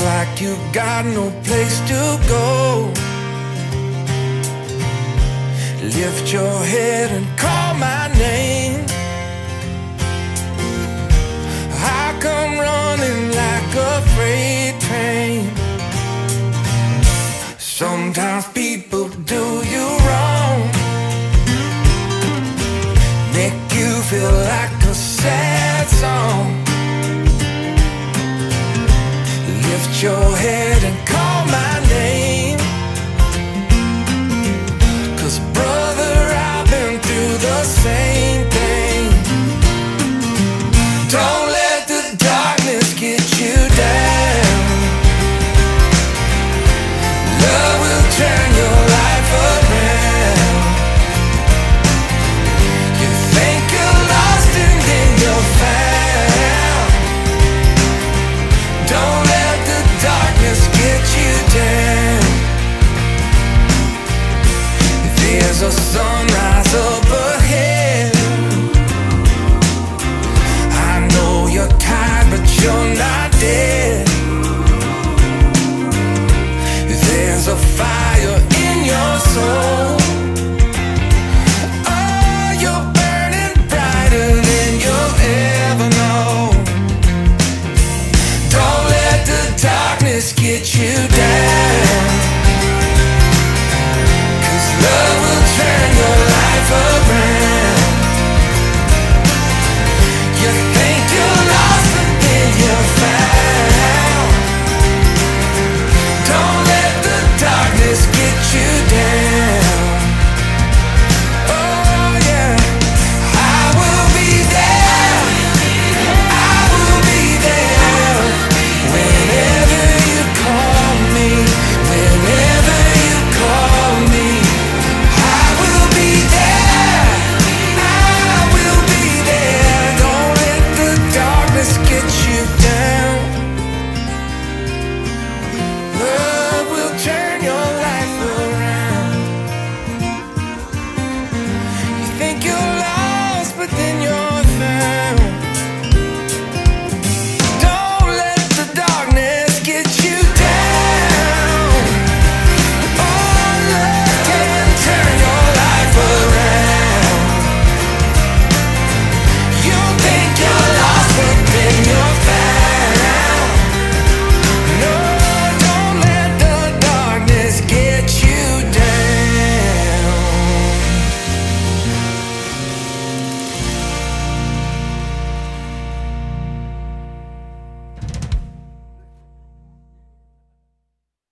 like you got no place to go. Lift your head and call my name. I come running like a freight train. Sometimes people do you wrong, make you feel like a sad song. Lift your head and call my name, 'cause brother, I've been through the same thing. Don't let the darkness get you down. Love will turn your life around. You think you're lost and then you're found. Don't let the darkness get you down. There's a sunrise up ahead. I know you're tired, but you're not dead. There's a fire in your soul. Oh, you're burning brighter than you'll ever know. Don't let the darkness get you down.